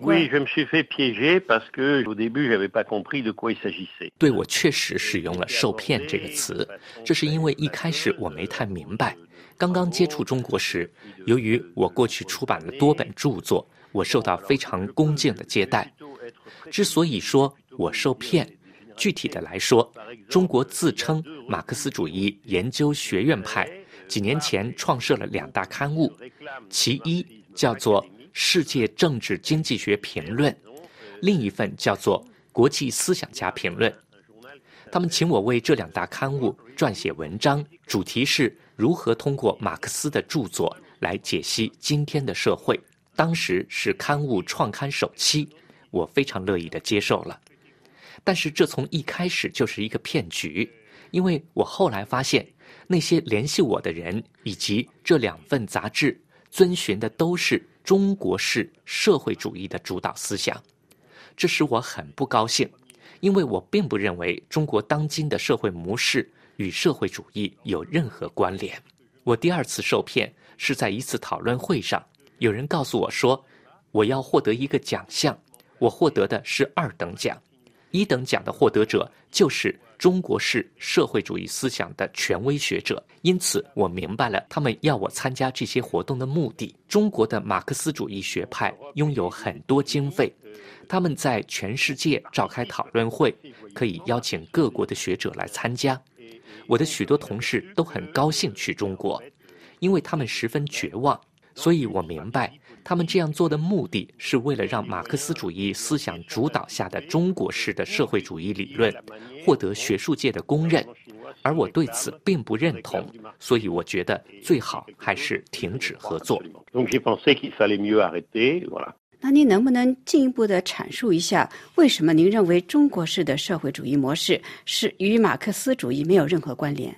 对，我确实使用了受骗这个词，这是因为一开始我没太明白。刚刚接触中国时，由于我过去出版了多本著作，我受到非常恭敬的接待。之所以说我受骗，具体的来说，中国自称马克思主义研究学院派几年前创设了两大刊物，其一叫做《世界政治经济学评论》，另一份叫做《国际思想家评论》。他们请我为这两大刊物撰写文章，主题是如何通过马克思的著作来解析今天的社会。当时是刊物创刊首期，我非常乐意地接受了。但是这从一开始就是一个骗局，因为我后来发现，那些联系我的人以及这两份杂志遵循的都是中国式社会主义的主导思想，这使我很不高兴，因为我并不认为中国当今的社会模式与社会主义有任何关联。我第二次受骗是在一次讨论会上，有人告诉我说，我要获得一个奖项，我获得的是二等奖，一等奖的获得者就是中国式社会主义思想的权威学者，因此我明白了他们要我参加这些活动的目的。中国的马克思主义学派拥有很多经费，他们在全世界召开讨论会，可以邀请各国的学者来参加。我的许多同事都很高兴去中国，因为他们十分绝望，所以我明白他们这样做的目的是为了让马克思主义思想主导下的中国式的社会主义理论获得学术界的公认，而我对此并不认同，所以我觉得最好还是停止合作。 那您能不能进一步的阐述一下，为什么您认为中国式的社会主义模式是与马克思主义没有任何关联？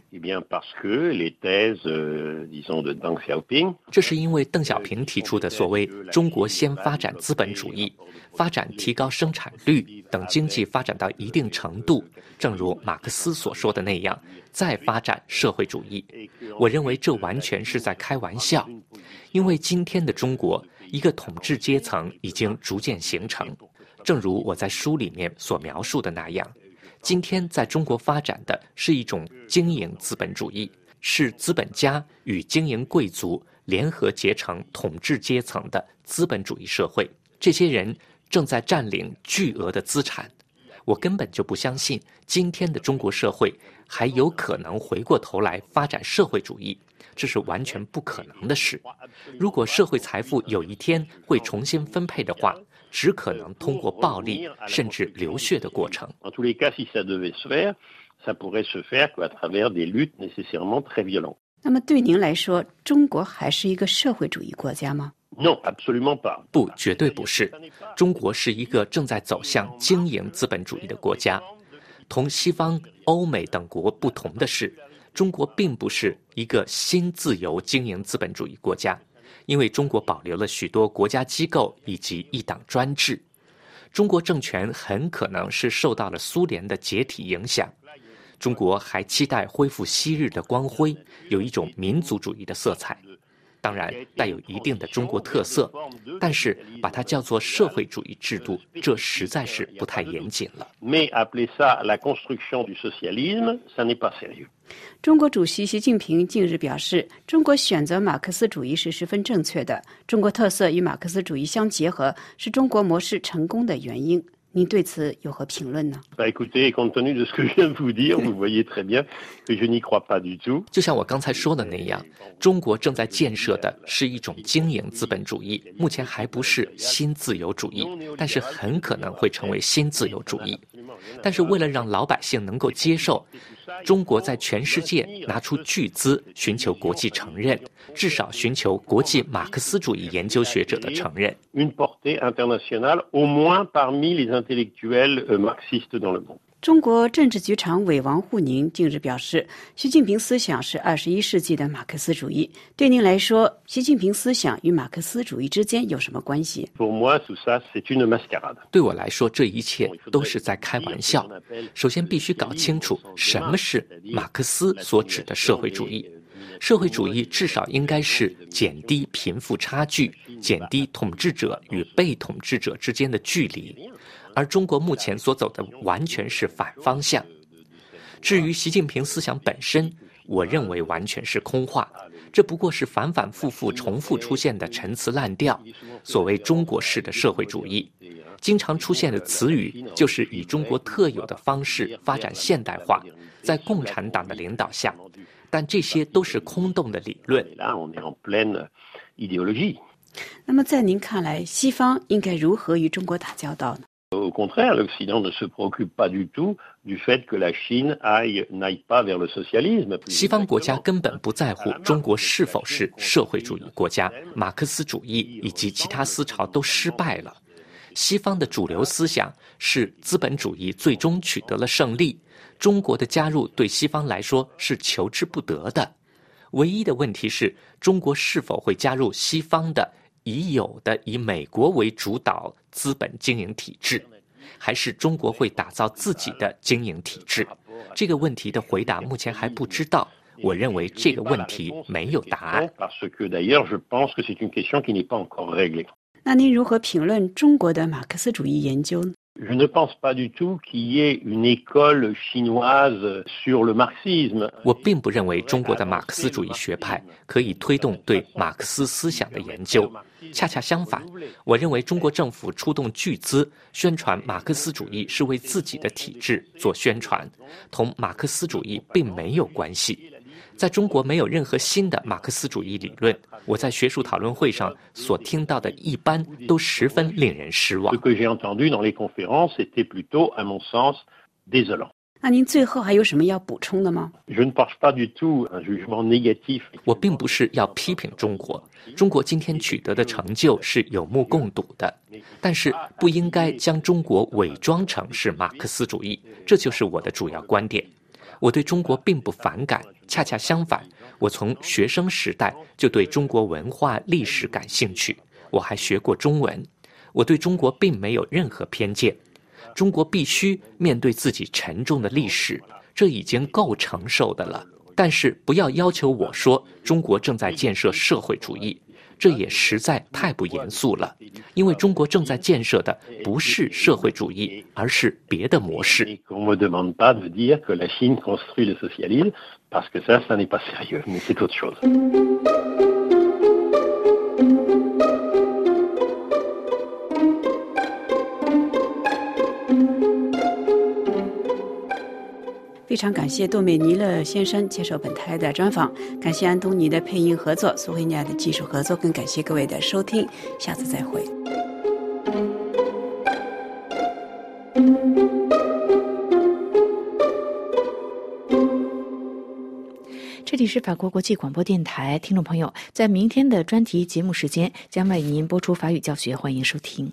这是因为邓小平提出的所谓中国先发展资本主义，发展提高生产率，等经济发展到一定程度，正如马克思所说的那样，再发展社会主义。我认为这完全是在开玩笑，因为今天的中国一个统治阶层已经逐渐形成，正如我在书里面所描述的那样，今天在中国发展的是一种经营资本主义，是资本家与经营贵族联合结成统治阶层的资本主义社会。这些人正在占领巨额的资产，我根本就不相信今天的中国社会还有可能回过头来发展社会主义，这是完全不可能的事。如果社会财富有一天会重新分配的话，只可能通过暴力甚至流血的过程。 那么对您来说，中国还是一个社会主义国家吗？ 不，绝对不是。中国是一个正在走向经营资本主义的国家。同西方、欧美等国不同的是，中国并不是一个新自由经营资本主义国家，因为中国保留了许多国家机构以及一党专制。中国政权很可能是受到了苏联的解体影响。中国还期待恢复昔日的光辉，有一种民族主义的色彩。当然带有一定的中国特色，但是把它叫做社会主义制度，这实在是不太严谨了。 中国主席习近平近日表示，中国选择马克思主义是十分正确的，中国特色与马克思主义相结合是中国模式成功的原因。您对此有何评论呢？ 就像我刚才说的那样，中国正在建设的是一种经营资本主义，目前还不是新自由主义，但是很可能会成为新自由主义。但是为了让老百姓能够接受，中国在全世界拿出巨资寻求国际承认，至少寻求国际马克思主义研究学者的承认。 中国政治局常委王沪宁近日表示，习近平思想是二十一世纪的马克思主义。对您来说，习近平思想与马克思主义之间有什么关系？ 对我来说，这一切都是在开玩笑。首先必须搞清楚什么是马克思所指的社会主义。社会主义至少应该是减低贫富差距，减低统治者与被统治者之间的距离，而中国目前所走的完全是反方向。至于习近平思想本身，我认为完全是空话，这不过是反反复复重复出现的陈词滥调。所谓中国式的社会主义，经常出现的词语就是以中国特有的方式发展现代化，在共产党的领导下，但这些都是空洞的理论。 那么在您看来，西方应该如何与中国打交道呢？ Au contraire, l'Occident ne se préoccupe pas du tout du fait que la Chine aille, n'aille pas vers le socialisme. 西方国家根本不在乎中国是否是社会主义国家，马克思主义以及其他思潮都失败了。西方的主流思想是资本主义最终取得了胜利，中国的加入对西方来说是求之不得的。唯一的问题是，中国是否会加入西方的已有的以美国为主导资本经营体制，还是中国会打造自己的经营体制？这个问题的回答目前还不知道。我认为这个问题没有答案。 那您如何评论中国的马克思主义研究呢？ Je ne pense pas du tout qu'il y ait une école chinoise sur le marxisme. 我并不认为中国的马克思主义学派可以推动对马克思思想的研究。恰恰相反，我认为中国政府出动巨资宣传马克思主义是为自己的体制做宣传，同马克思主义并没有关系。在中国没有任何新的马克思主义理论，我在学术讨论会上所听到的一般都十分令人失望。 Ce que j'ai entendu dans les conférences était plutôt, à mon sens, désolant. 那您最后还有什么要补充的吗？ Je ne porte pas du tout un jugement négatif. 我并不是要批评中国，中国今天取得的成就是有目共睹的，但是不应该将中国伪装成是马克思主义，这就是我的主要观点。我对中国并不反感，恰恰相反，我从学生时代就对中国文化历史感兴趣，我还学过中文。我对中国并没有任何偏见，中国必须面对自己沉重的历史，这已经够承受的了。但是不要要求我说中国正在建设社会主义，这也实在太不严肃了，因为中国正在建设的不是社会主义，而是别的模式。 On me demande pas de dire que la Chine construit le socialisme, parce que ça, ça n'est pas sérieux, mais c'est autre chose. 非常感谢杜美尼勒先生接受本台的专访，感谢安东尼的配音合作，苏慧亚的技术合作，更感谢各位的收听，下次再会。 这里是法国国际广播电台，听众朋友，在明天的专题节目时间将为您播出法语教学，欢迎收听。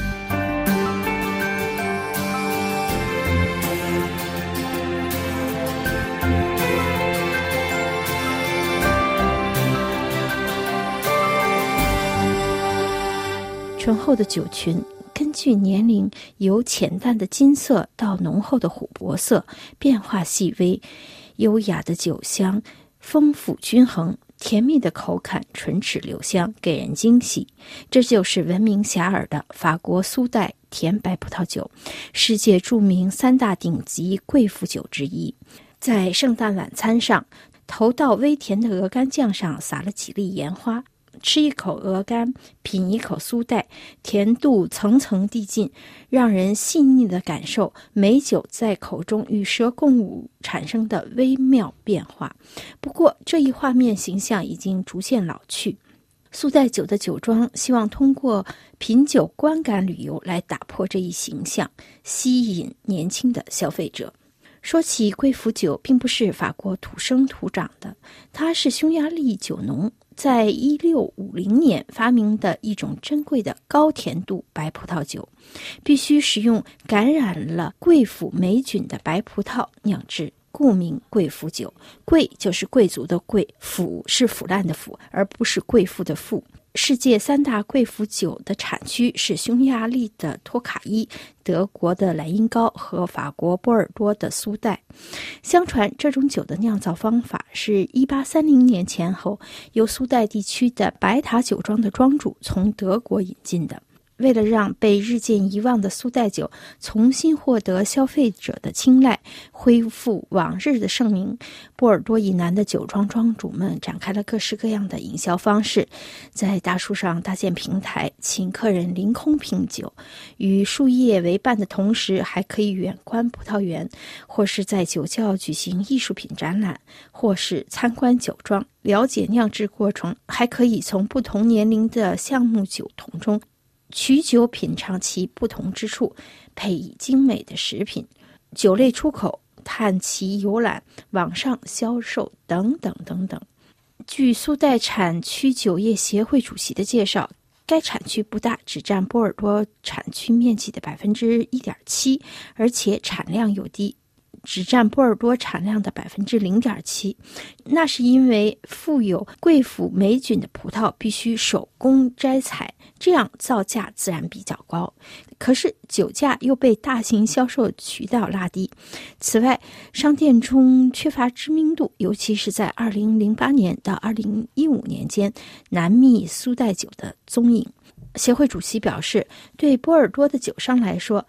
醇厚的酒群根据年龄由浅淡的金色到浓厚的琥珀色，变化细微，优雅的酒香丰富均衡，甜蜜的口感唇齿留香，给人惊喜。这就是闻名遐迩的法国苏代甜白葡萄酒，世界著名三大顶级贵腐酒之一。在圣诞晚餐上，投到微甜的鹅肝酱上撒了几粒盐花，吃一口鹅肝，品一口苏代，甜度层层递进，让人细腻地感受美酒在口中与舌共舞产生的微妙变化。不过，这一画面形象已经逐渐老去。苏代酒的酒庄希望通过品酒观感旅游来打破这一形象，吸引年轻的消费者。说起贵腐酒，并不是法国土生土长的，它是匈牙利酒农在一六五零年发明的一种珍贵的高甜度白葡萄酒，必须使用感染了贵腐霉菌的白葡萄酿制，故名贵腐酒。贵就是贵族的贵，腐是腐烂的腐，而不是贵妇的妇。世界三大贵腐酒的产区是匈牙利的托卡伊、德国的莱茵高和法国波尔多的苏代。相传这种酒的酿造方法是一八三零年前后由苏代地区的白塔酒庄的庄主从德国引进的。为了让被日渐遗忘的苏代酒重新获得消费者的青睐，恢复往日的盛名，波尔多以南的酒庄庄主们展开了各式各样的营销方式，在大树上搭建平台，请客人凌空品酒，与树叶为伴的同时，还可以远观葡萄园，或是在酒窖举行艺术品展览，或是参观酒庄，了解酿制过程，还可以从不同年龄的橡木酒桶中取酒品尝其不同之处，配以精美的食品，酒类出口，探其游览，网上销售等等等等。据苏代产区酒业协会主席的介绍，该产区不大，只占波尔多产区面积的百分之一点七，而且产量又低，只占波尔多产量的百分之零点七。那是因为富有贵腐霉菌的葡萄必须手工摘采，这样造价自然比较高，可是酒价又被大型销售渠道拉低。此外，商店中缺乏知名度，尤其是在二零零八年到二零一五年间，难觅苏代酒的踪影。协会主席表示，对波尔多的酒商来说，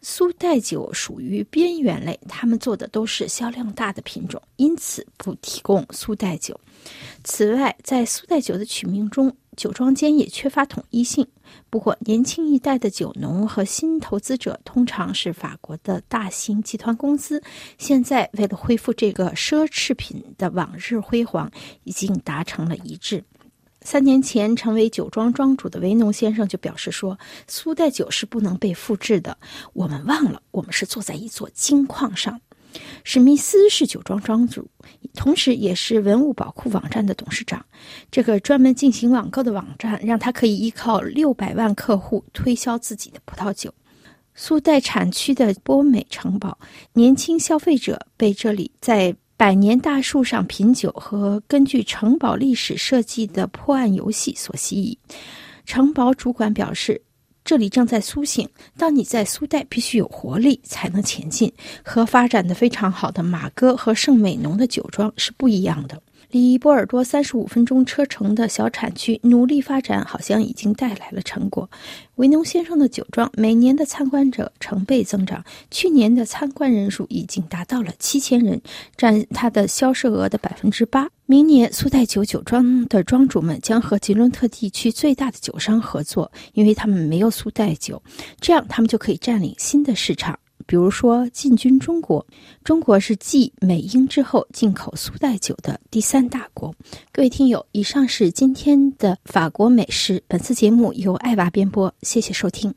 苏代酒属于边缘类，他们做的都是销量大的品种，因此不提供苏代酒。此外，在苏代酒的取名中，酒庄间也缺乏统一性。不过，年轻一代的酒农和新投资者通常是法国的大型集团公司，现在为了恢复这个奢侈品的往日辉煌，已经达成了一致。三年前成为酒庄庄主的维农先生就表示说，苏代酒是不能被复制的，我们忘了我们是坐在一座金矿上。史密斯是酒庄庄主，同时也是文物宝库网站的董事长。这个专门进行网购的网站让他可以依靠六百万客户推销自己的葡萄酒。苏代产区的波美城堡，年轻消费者被这里在百年大树上品酒和根据城堡历史设计的破案游戏所吸引。城堡主管表示，这里正在苏醒，当你在苏代必须有活力才能前进，和发展得非常好的马哥和圣美浓的酒庄是不一样的。离波尔多三十五分钟车程的小产区努力发展，好像已经带来了成果。维农先生的酒庄每年的参观者成倍增长，去年的参观人数已经达到了七千人，占它的销售额的百分之八。明年苏代酒酒庄的庄主们将和吉伦特地区最大的酒商合作，因为他们没有苏代酒，这样他们就可以占领新的市场。比如说进军中国，中国是继美英之后进口苏代酒的第三大国。各位听友，以上是今天的法国美食，本次节目由艾娃编播，谢谢收听。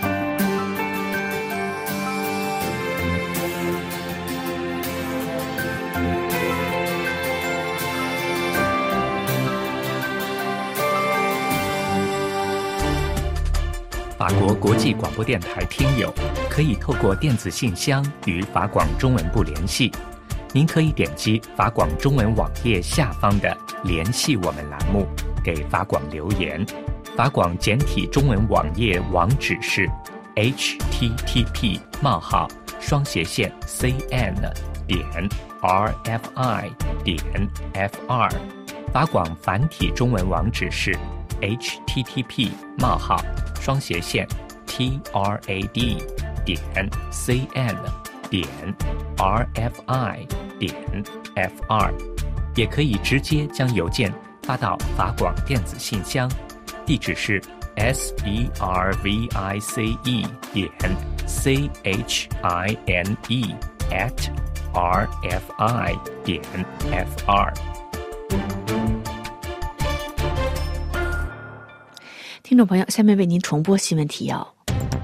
法国国际广播电台听友可以透过电子信箱与法广中文部联系。您可以点击法广中文网页下方的联系我们栏目，给法广留言。法广简体中文网页网址是 h t t p 冒号双斜线 c n 点 r f i 点 f 二。法广繁体中文网址是 h t t p 冒号双斜线 t r a d 点 c n 点 r f i 点 f 二，也可以直接将邮件发到法广电子信箱，地址是 s e r v i c e 点 c h i n e at r f i 点 f 二。 听众朋友，下面为您重播新闻提要。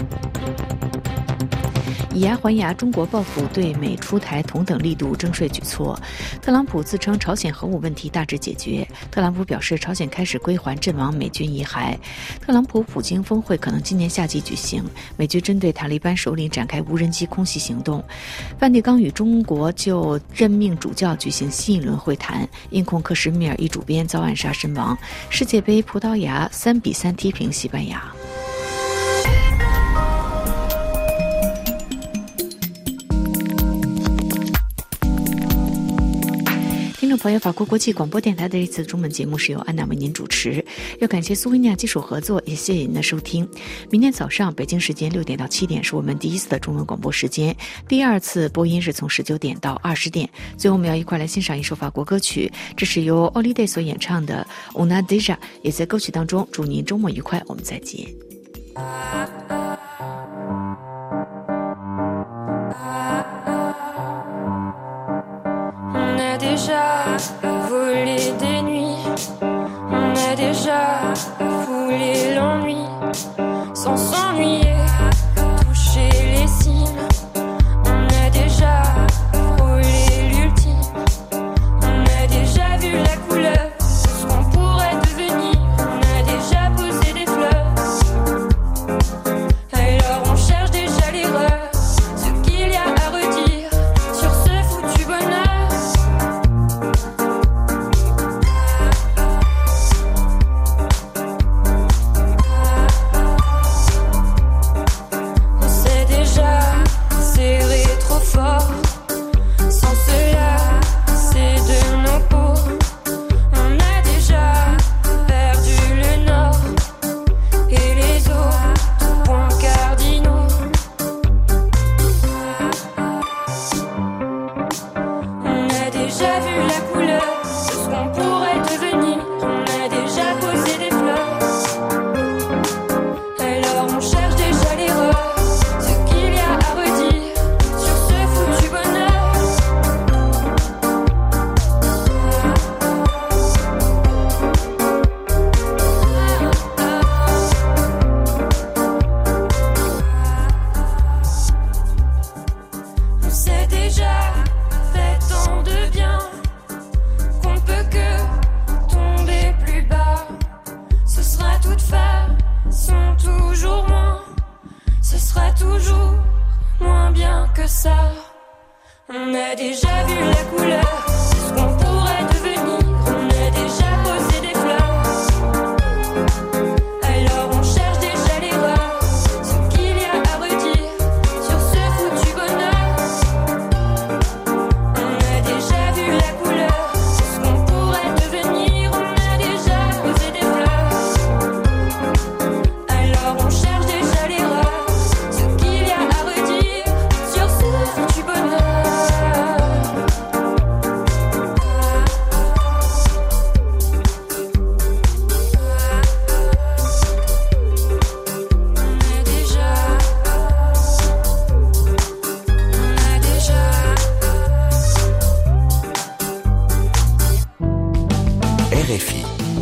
以牙还牙，中国报复对美出台同等力度征税举措。特朗普自称朝鲜核武问题大致解决。特朗普表示，朝鲜开始归还阵亡美军遗骸。特朗普普京峰会可能今年夏季举行。美军针对塔利班首领展开无人机空袭行动。梵蒂冈与中国就任命主教举行新一轮会谈。印控克什米尔一主编遭暗杀身亡。世界杯，葡萄牙三比三踢平西班牙。听众朋友，法国国际广播电台的这次中文节目是由安娜为您主持，要感谢苏维尼亚技术合作，也谢谢您的收听。明天早上北京时间六点到七点是我们第一次的中文广播时间，第二次播音是从十九点到二十点。最后我们要一块来欣赏一首法国歌曲，这是由 Holiday 所演唱的 On a déjà， 也在歌曲当中祝您周末愉快，我们再见。 Déjà volé des nuits, on a déjà foulé l'ennui, sans s'ennuyer, touché les cimes, on a déjà frôlé l'ultime, on a déjà vu la couleur de ce qu'on pourrait devenir, on a déjà posé des fleurs, alors on cherche déjà l'erreur, ce qu'il y a à redire sur ce foutu bonheur. couleur de ce qu'on pourrait devenir. On a déjà posé des fleurs, alors on cherche déjà l'erreur, ce qu'il y a à redire sur ce foutu bonheur. On s'est déjà fait tant de bien qu'on ne peut que tomber plus bas. Ce sera toute façon toujours moins, ce sera toujours moins bien que ça. On a déjà vu la couleur de ce qu'on pourrait devenir. On a déjà posé des fleurs, alors on cherche déjà l'erreur, ce qu'il y a à redire sur ce foutu bonheur. On a déjà vu la couleur de ce qu'on pourrait devenir. On a déjà posé des fleurs, alors on cherche déjà l'erreur, ce qu'il y a à redire sur ce foutu bonheur. On a déjà, on a déjà. R F I.